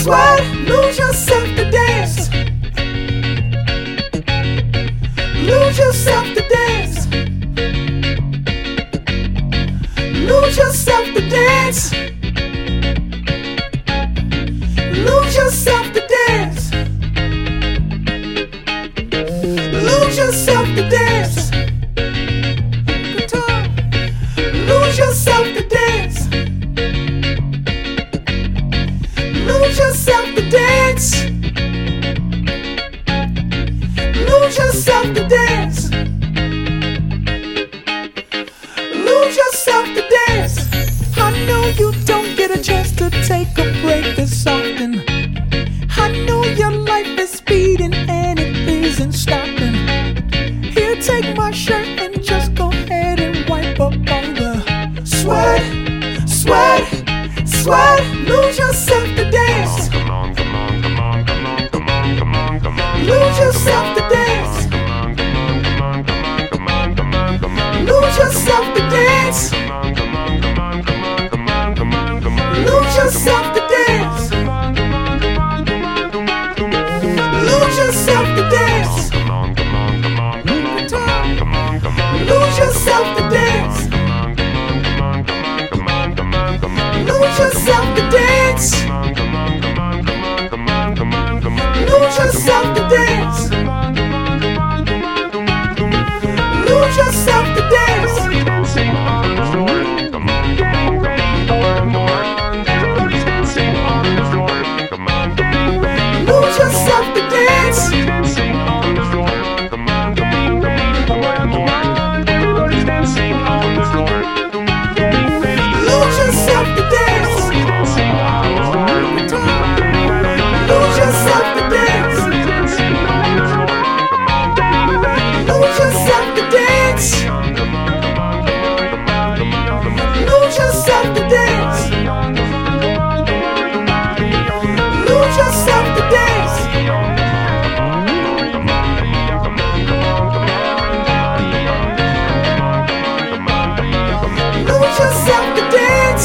Sweat, lose yourself to dance. Lose yourself to dance. Lose yourself to dance. Lose yourself to dance. Lose yourself to dance. Guitar. Lose yourself to dance. Lose yourself to dance. Lose yourself to dance. Lose yourself to dance. I know you don't get a chance to take a break this often. I know your life is speeding and it isn't stopping. Here, take my shirt and just go ahead and wipe up all the sweat, sweat, sweat. Lose yourself to dance. Lose yourself to dance. Lose yourself to dance. Lose yourself to dance. Lose yourself to dance. Lose yourself to dance. Lose yourself to dance. Lose yourself to dance. Lose yourself to dance. Lose yourself to dance. Lose yourself to dance. Lose yourself to dance. Lose yourself to dance. Lose yourself to dance. Lose yourself to dance. Lose yourself to dance.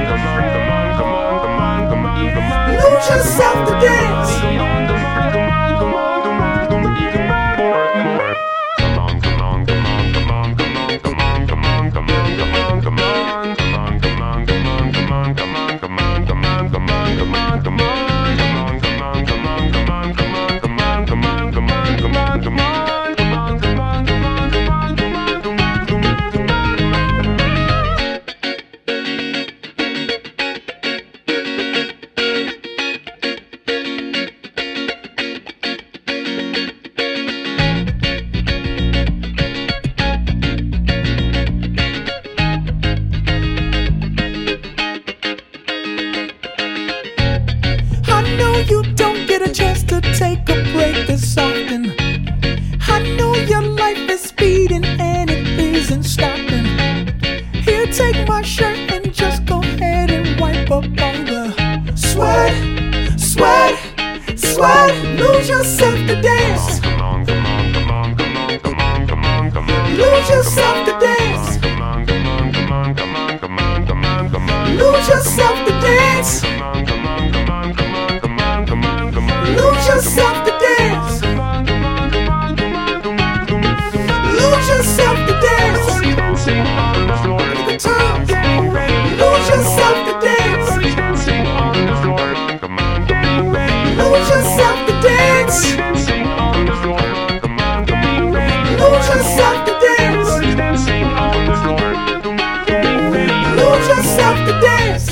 Lose yourself to dance. You don't get a chance to take a break this often. I know your life is speeding and it isn't stopping. Here, take my shirt and just go ahead and wipe up all the sweat, sweat, sweat. Lose yourself to dance. Lose yourself to dance. Lose yourself to dance. Lose yourself to dance. Lose yourself to dance. Lose yourself to dance. Lose yourself to dance. Lose yourself to dance. Lose yourself to dance.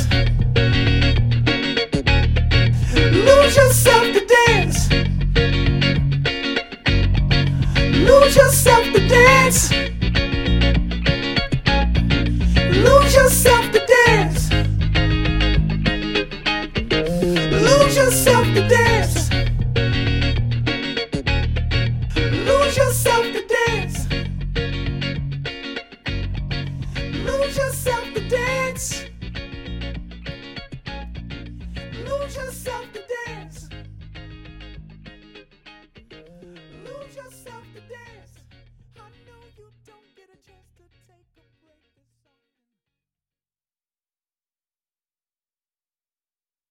Lose yourself to dance. Lose yourself to dance.